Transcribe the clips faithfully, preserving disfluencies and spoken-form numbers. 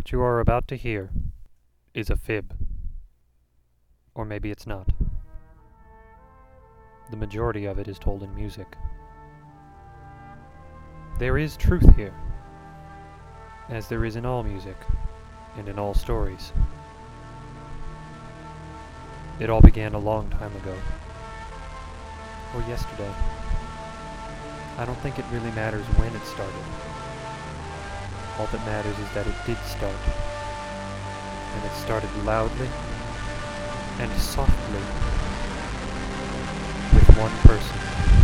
What you are about to hear is a fib. Or maybe it's not. The majority of it is told in music. There is truth here, as there is in all music, and in all stories. It all began a long time ago. Or yesterday. I don't think it really matters when it started. All that matters is that it did start. And it started loudly and softly with one person.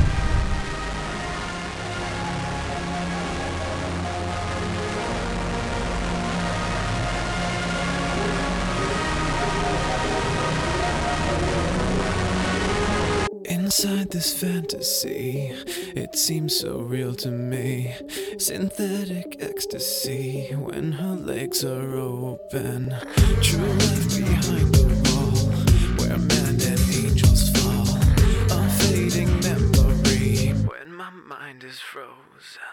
Inside this fantasy, it seems so real to me. Synthetic ecstasy when her legs are open. True life behind the wall, where man and angels fall. A fading memory when my mind is frozen.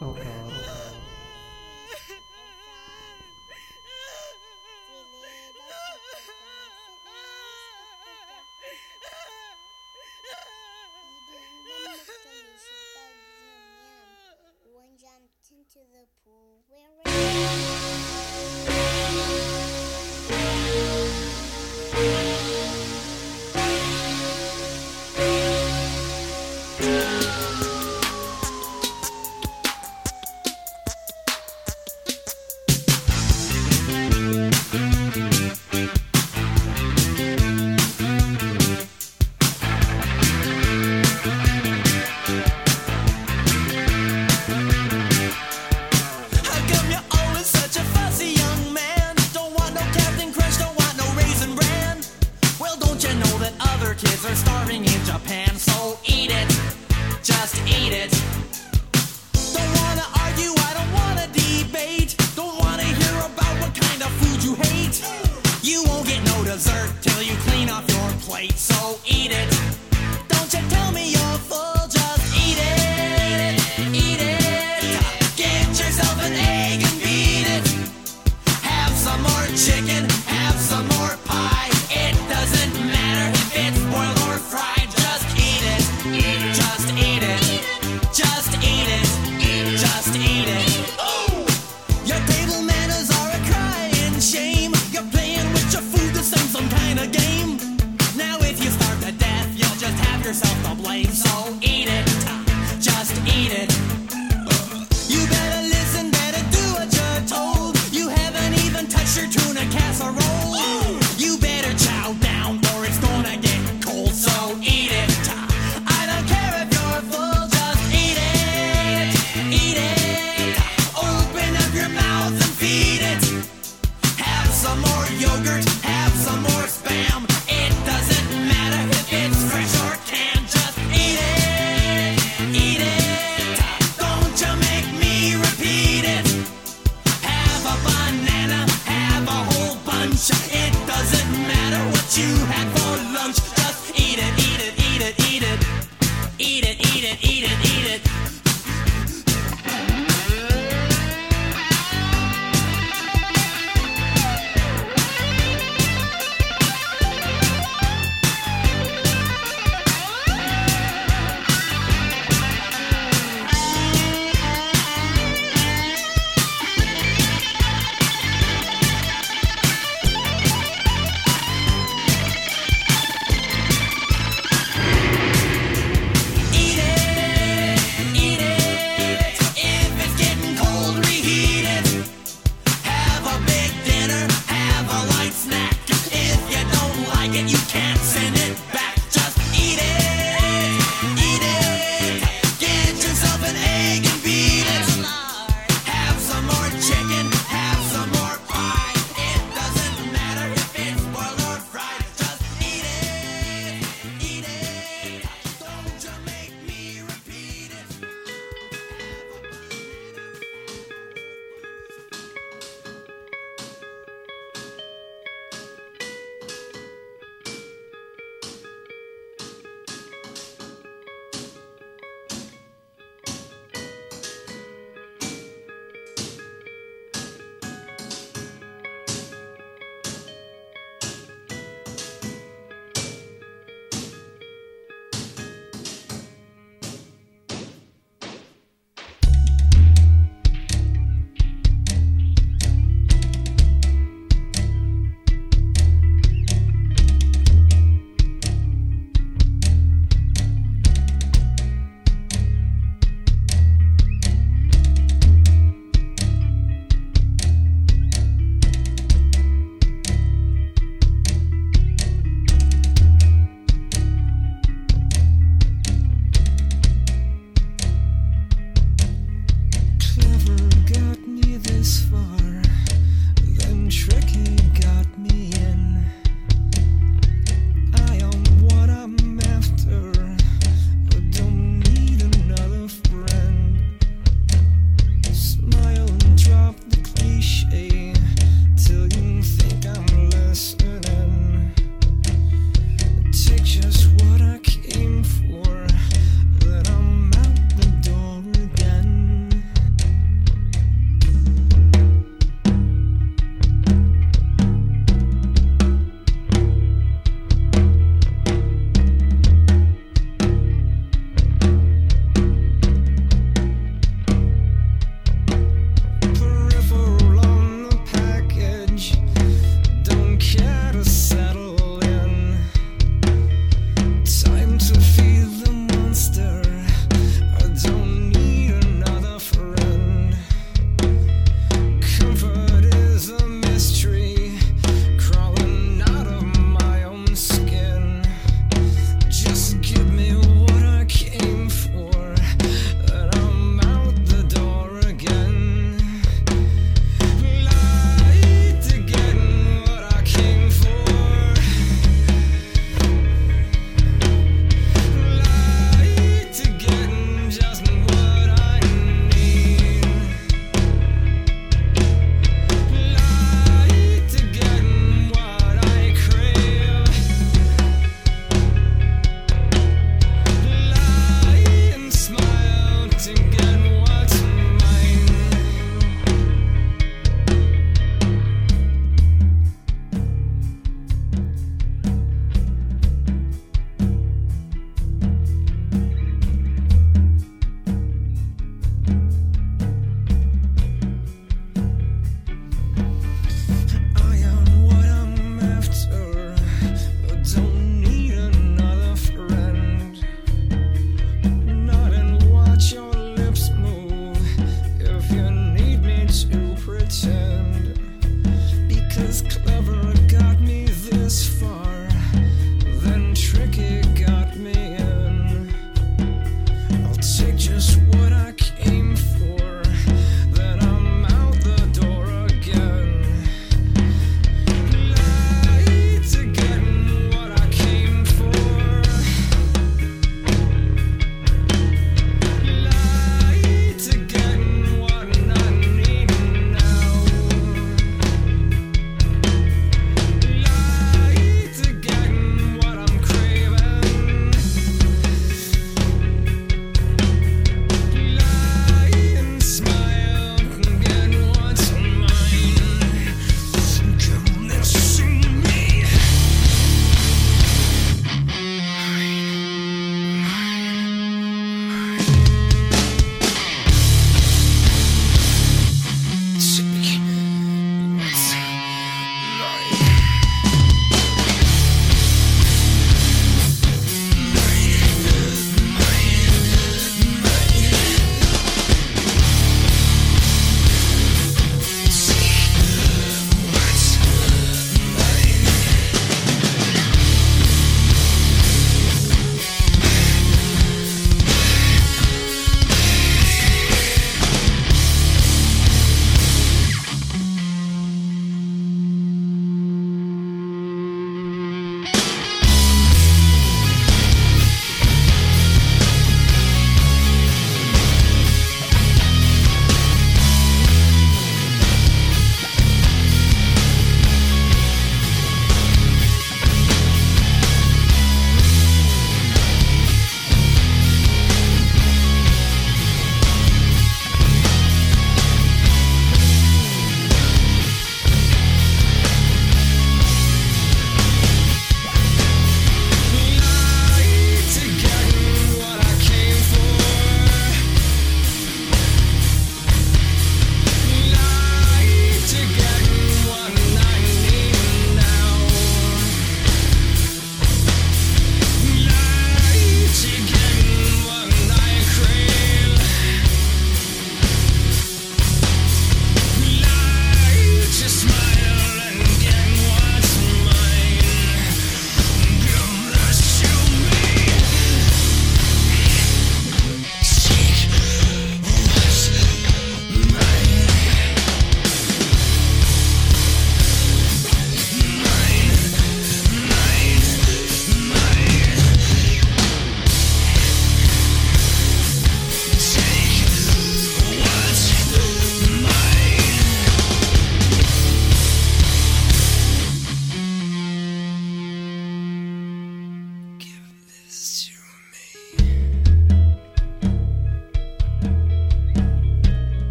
Oh god. One jumped into the pool where kids are starving in Japan, so eat it, just eat it. Don't wanna argue, I don't wanna debate. Don't wanna hear about what kind of food you hate. You won't get no dessert till you clean off your plate, so eat it. Don't you tell me you're full, just eat it, eat it. Get yourself an egg and beat it. Have some more chicken, have some more pie. It doesn't matter if it's boiled or fried. Just eat it, just eat it, just eat it, just eat it. Your table manners are a crying shame. You're playing with your food the same some kind of game. Now if you starve to death, you'll just have yourself to blame. So eat it, just eat it. You better listen, better do what you're told. You haven't even touched your tuna casserole. You better chow down or it's gonna get cold. So eat it. I don't care if you're full, just eat it. Eat it. Open up your mouth and feed it. Have some more yogurt, have some more Spam. It doesn't matter if it's fresh or canned. Just eat it. Eat it. Don't you make me repeat it. Have a banana, have a whole bunch. It doesn't matter what you had for lunch. Just eat it, eat it, eat it, eat it. Eat it, eat it, eat it, eat it.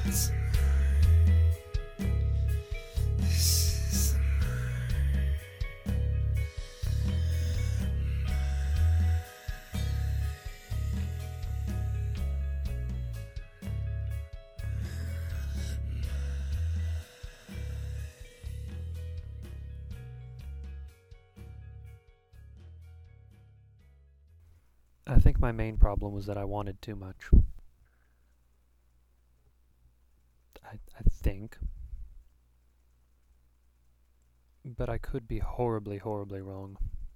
It's. This is. I think my main problem was that I wanted too much. I, I think. But I could be horribly, horribly wrong.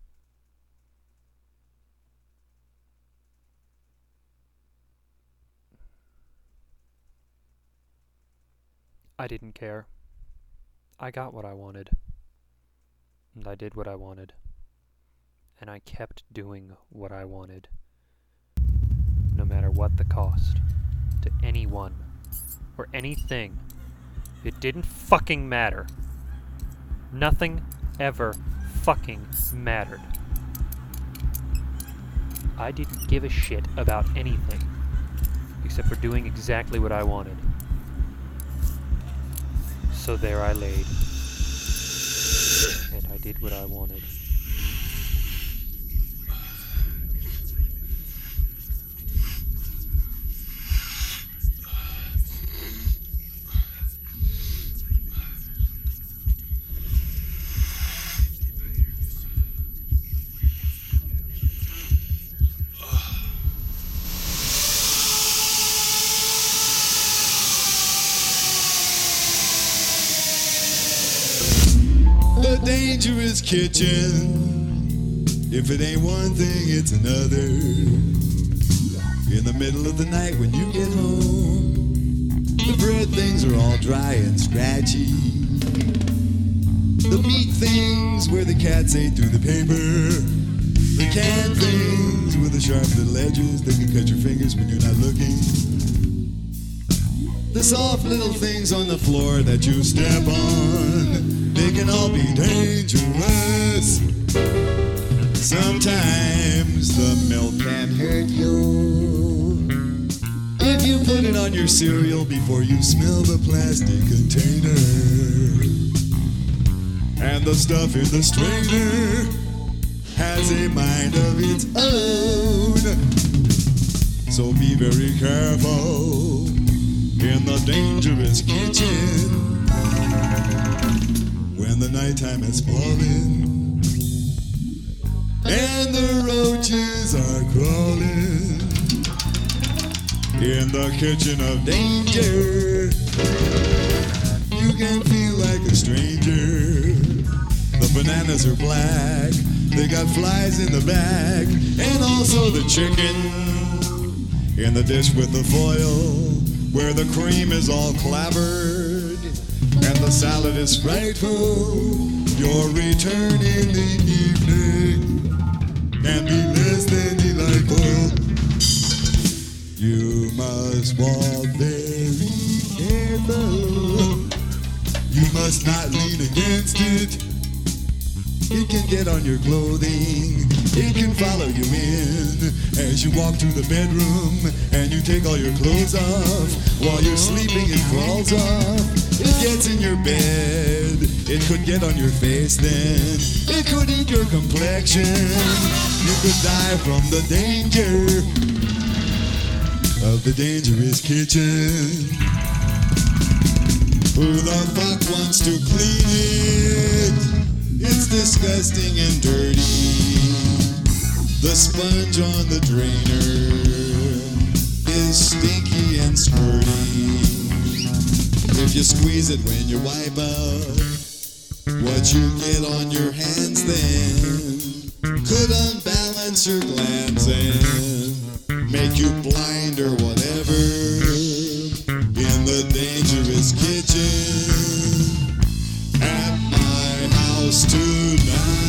I didn't care. I got what I wanted. And I did what I wanted. And I kept doing what I wanted. No matter what the cost. To anyone. Or anything. It didn't fucking matter. Nothing ever fucking mattered. I didn't give a shit about anything. Except for doing exactly what I wanted. So there I laid. And I did what I wanted. The dangerous kitchen. If it ain't one thing, it's another. In the middle of the night when you get home, the bread things are all dry and scratchy. The meat things where the cats ate through the paper. The canned things with the sharp little edges that can cut your fingers when you're not looking. The soft little things on the floor that you step on, they can all be dangerous. Sometimes the milk can hurt you if you put it on your cereal before you smell the plastic container. And the stuff in the strainer has a mind of its own. So be very careful in the dangerous kitchen when the nighttime has fallen and the roaches are crawling in the kitchen of danger. You can feel like a stranger. The bananas are black, they got flies in the bag, and also the chicken in the dish with the foil where the cream is all clabbered and the salad is frightful. Your return in the evening can be less than delightful. You must walk very careful. You must not lean against it. It can get on your clothing. It can follow you in as you walk to the bedroom and you take all your clothes off. While you're sleeping, it crawls off. It gets in your bed. It could get on your face then. It could eat your complexion. You could die from the danger of the dangerous kitchen. Who the fuck wants to clean it? It's disgusting and dirty. The sponge on the drainer is stinky and squirty. If you squeeze it when you wipe out, what you get on your hands then could unbalance your glands and make you blind or whatever. In the dangerous kitchen at my house tonight.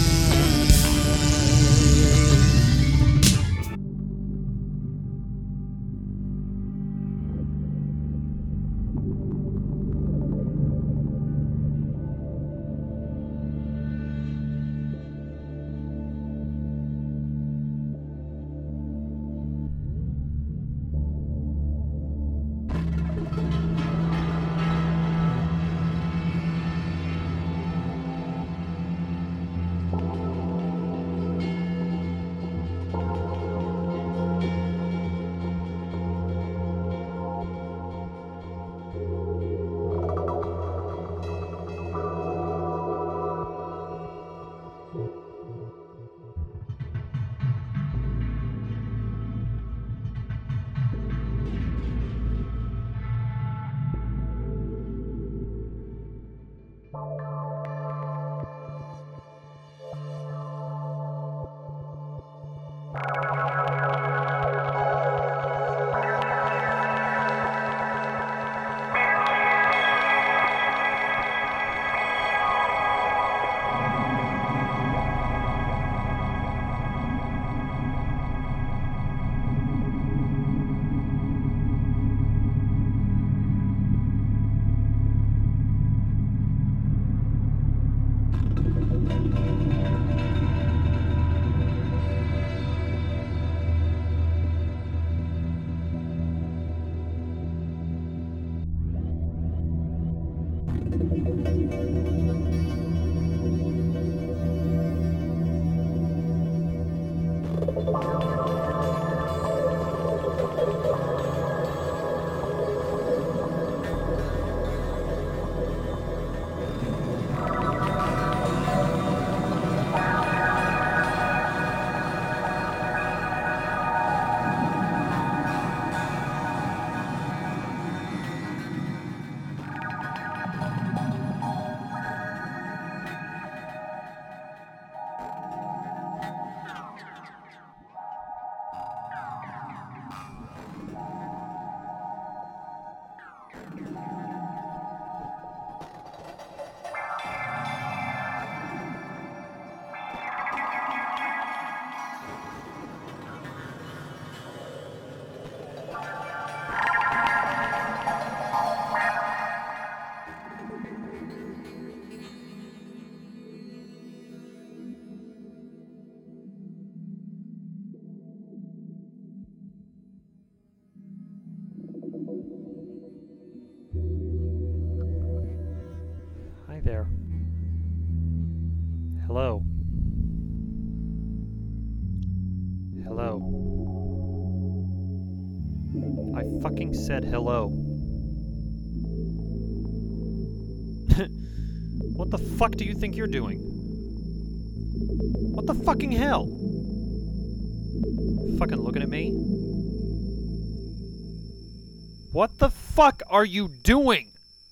I fucking said hello. What the fuck do you think you're doing? What the fucking hell? Fucking looking at me? What the fuck are you doing?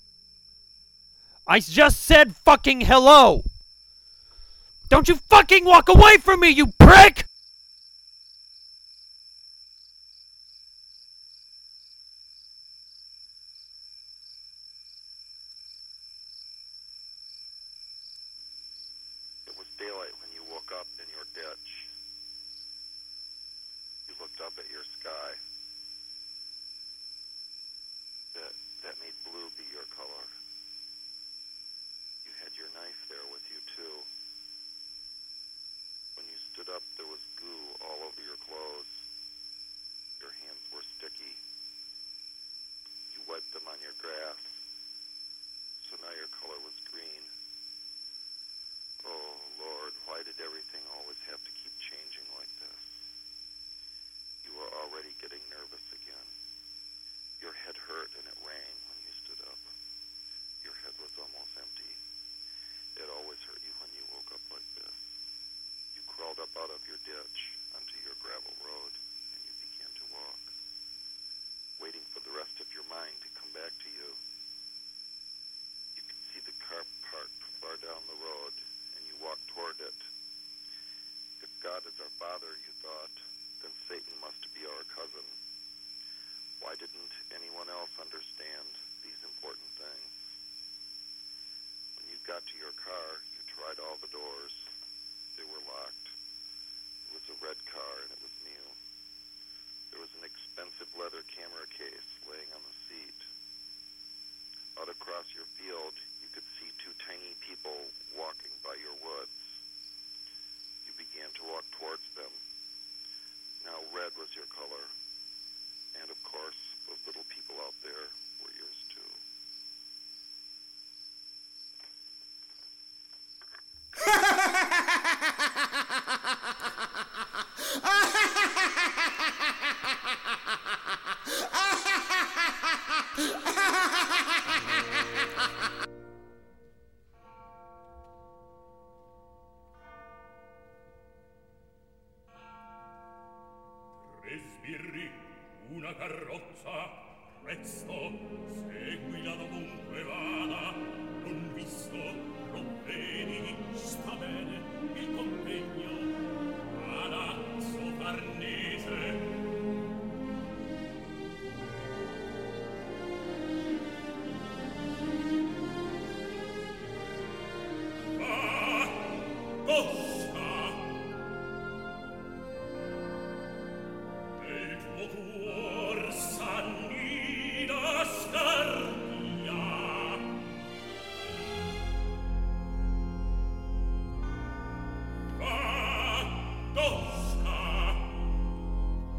I just said fucking hello! Don't you fucking walk away from me, you prick! It was daylight when you woke up in your ditch. You looked up at your sky. That, that made blue be your color. You had your knife there with you, too. When you stood up, there was goo all over your clothes. Your hands were sticky. You wiped them on your grass. So now your color was green. Oh, Lord, why did everything always have to keep changing like this? You were already getting nervous again. Your head hurt and it rang when you stood up. Your head was almost empty. It always hurt you when you woke up like this. You crawled up out of your ditch onto your gravel road and you began to walk, waiting for the rest of your mind to come back to you. You could see the car parked far down the road and you walked toward it. If God is our Father, you thought, then Satan must be our cousin. Why didn't anyone else understand these important things? When you got to your car, you tried all the doors. They were locked. It was a red car and it was new. There was an expensive leather camera case laying on the seat. Out across your field, you could see two tiny people walking by your woods. You began to walk towards them. Now red was your color. And of course, those little people out there were yours too. Tre sbirri, una carrozza, presto, seguila dovunque vada, non visto, non vedi, sta bene, il contegno, palazzo Farnese. Va, Tosca! Nel tuo cuor s'annida Scarpia. Va, Tosca!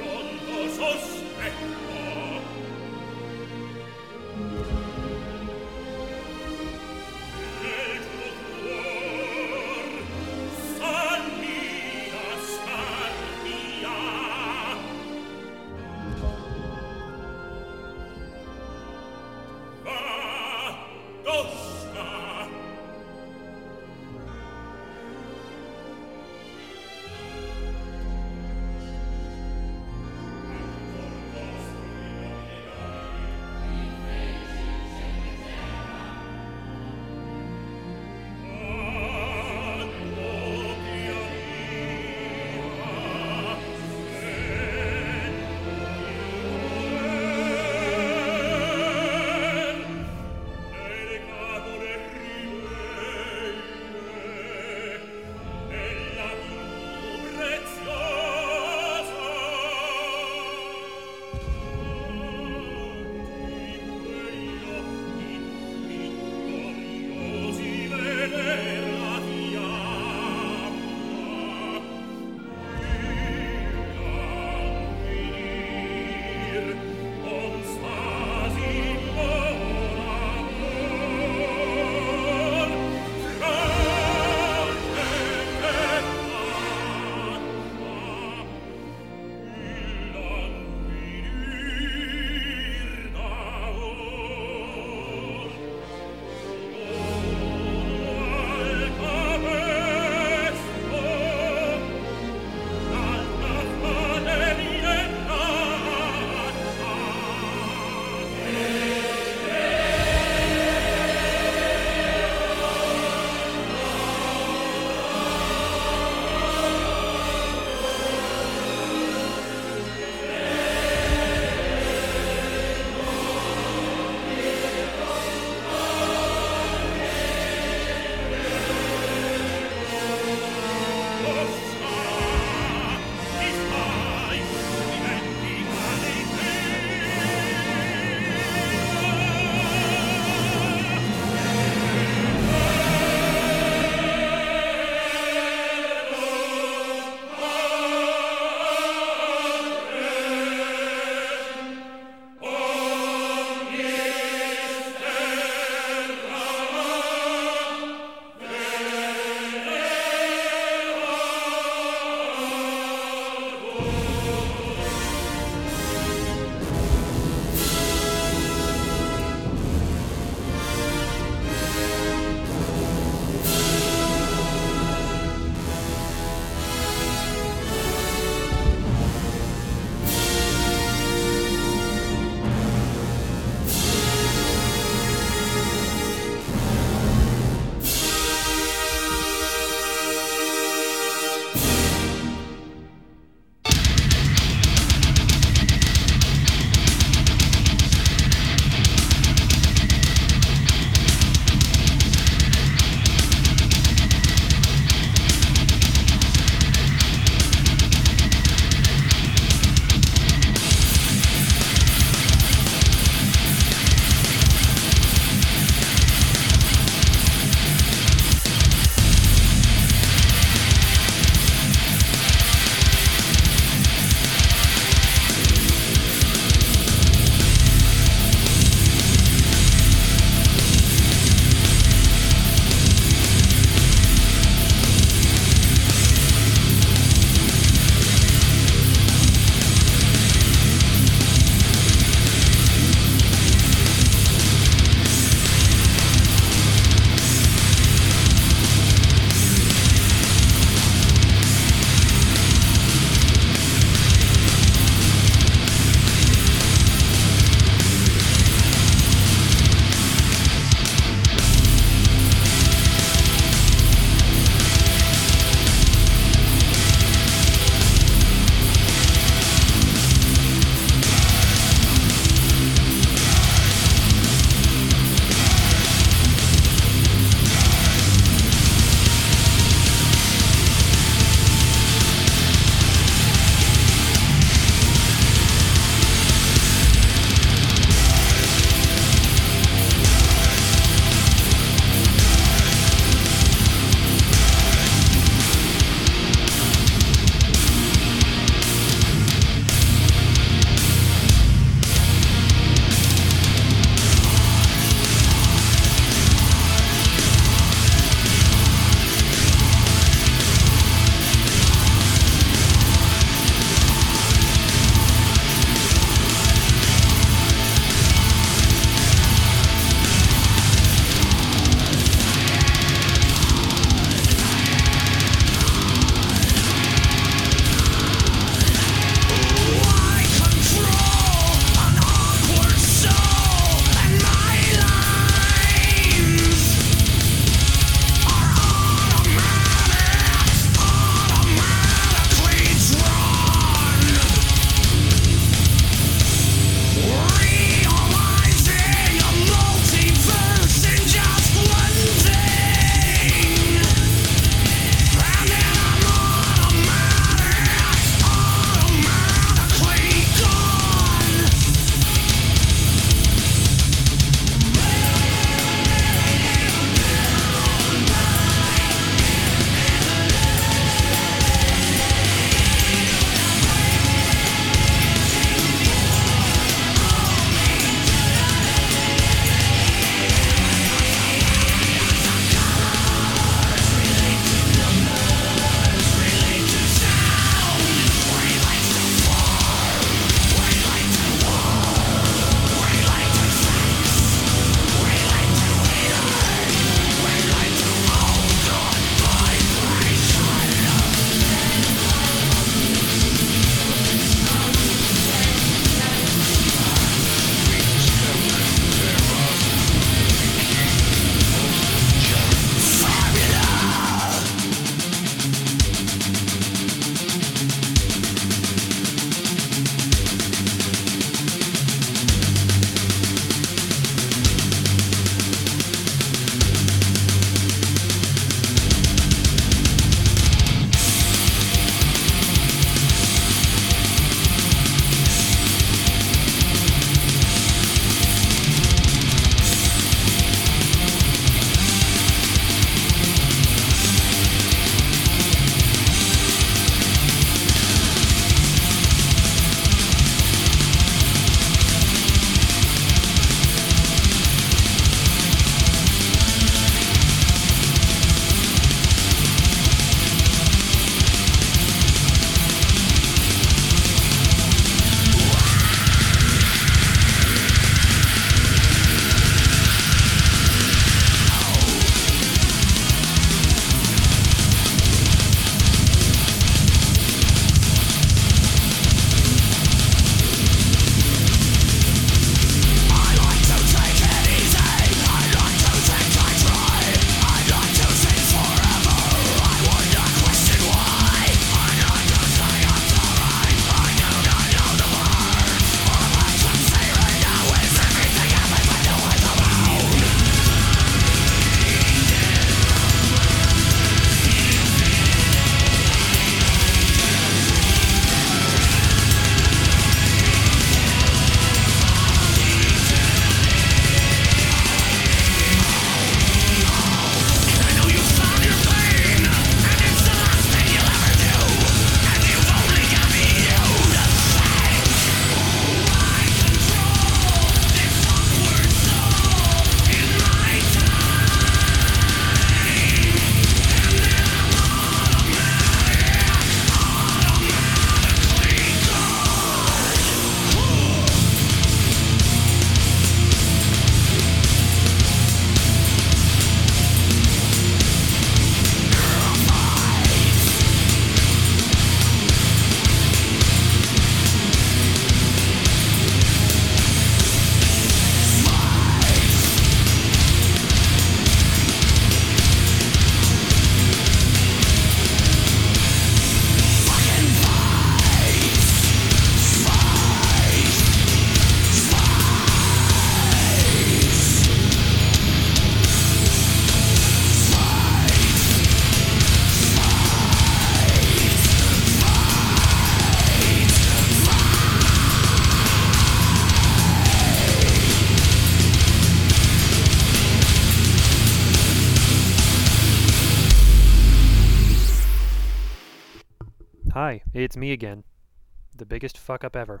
Hi, it's me again. The biggest fuck up ever.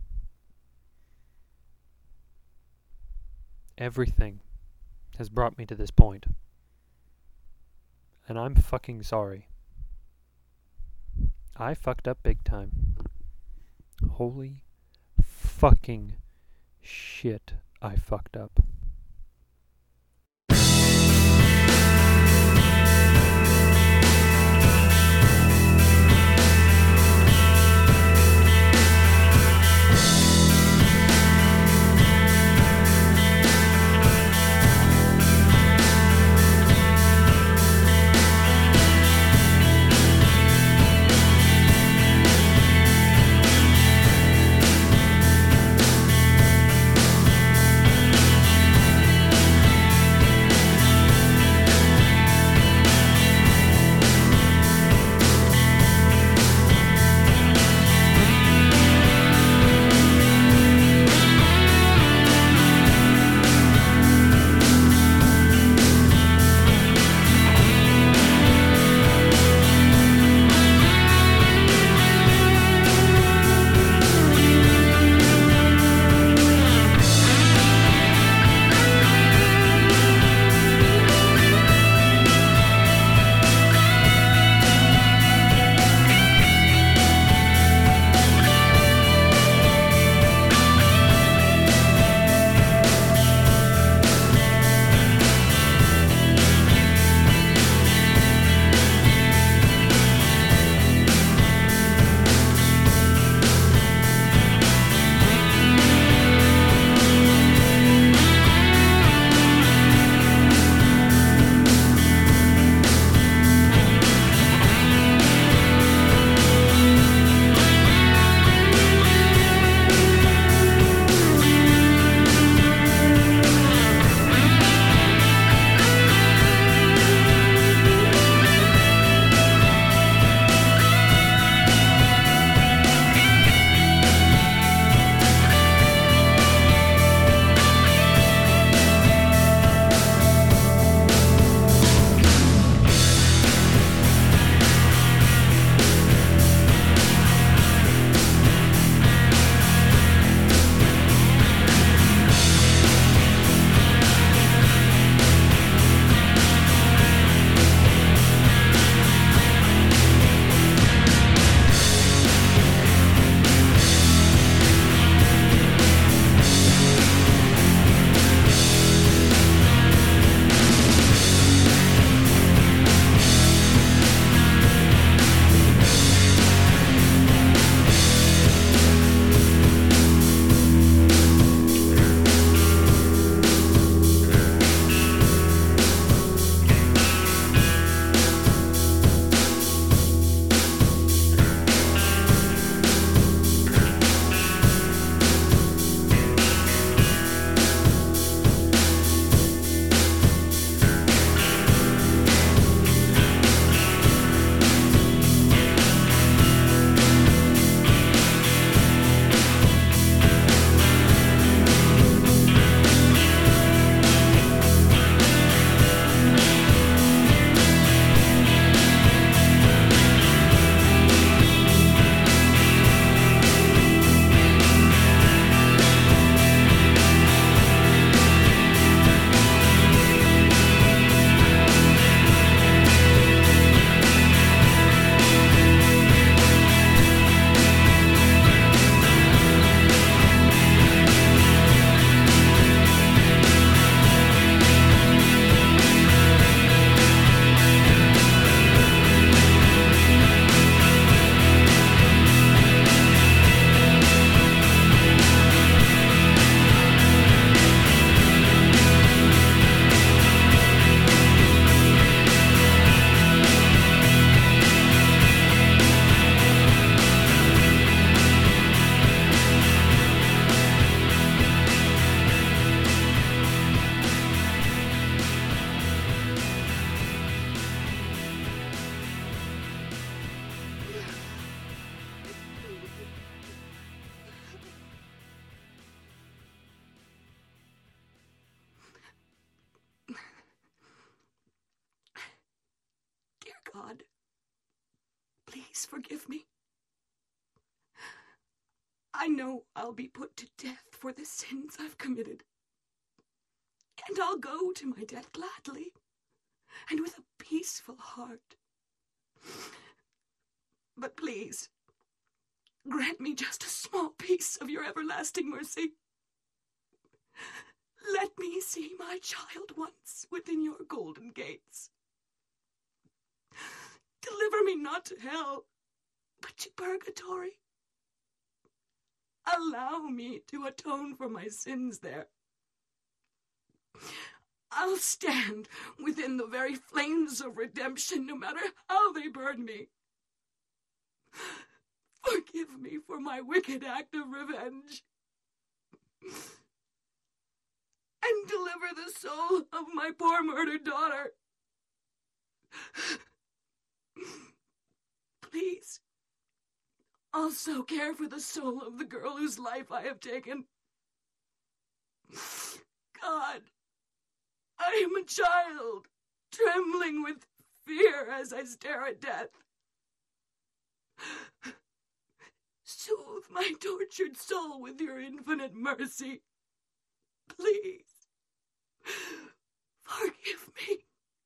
Everything has brought me to this point. And I'm fucking sorry. I fucked up big time. Holy fucking shit, I fucked up. God, please forgive me. I know I'll be put to death for the sins I've committed. And I'll go to my death gladly, and with a peaceful heart. But please, grant me just a small piece of your everlasting mercy. Let me see my child once within your golden gates. Deliver me not to hell, but to purgatory. Allow me to atone for my sins there. I'll stand within the very flames of redemption, no matter how they burn me. Forgive me for my wicked act of revenge. And deliver the soul of my poor murdered daughter. Please, also care for the soul of the girl whose life I have taken. God, I am a child, trembling with fear as I stare at death. Soothe my tortured soul with your infinite mercy. Please, forgive me.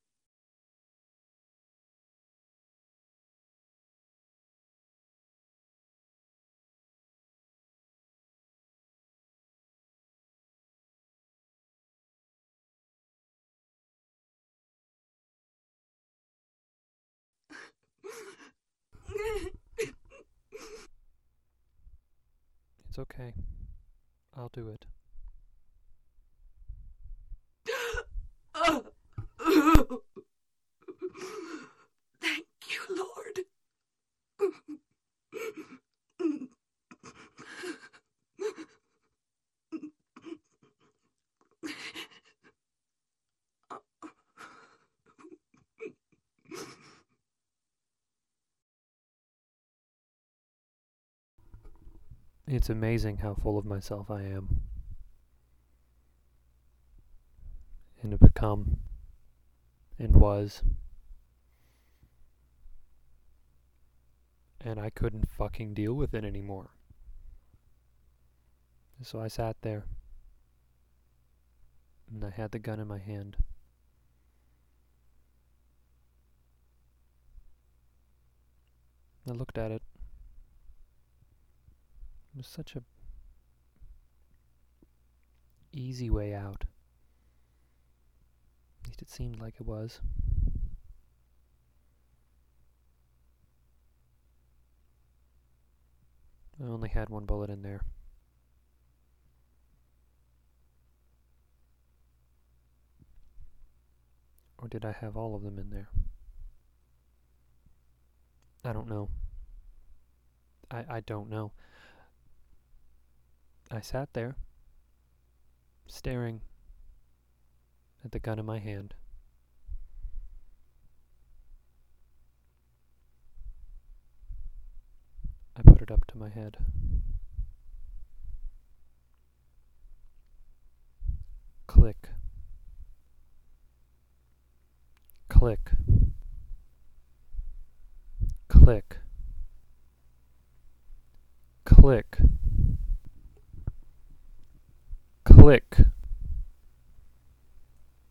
It's okay. I'll do it. Thank you, Lord. It's amazing how full of myself I am. And have become. And was. And I couldn't fucking deal with it anymore. So I sat there. And I had the gun in my hand. I looked at it. It was such a easy way out. At least it seemed like it was. I only had one bullet in there. Or did I have all of them in there? I don't know. I, I don't know. I sat there, staring at the gun in my hand. I put it up to my head. Click. Click. Click. Click. Click.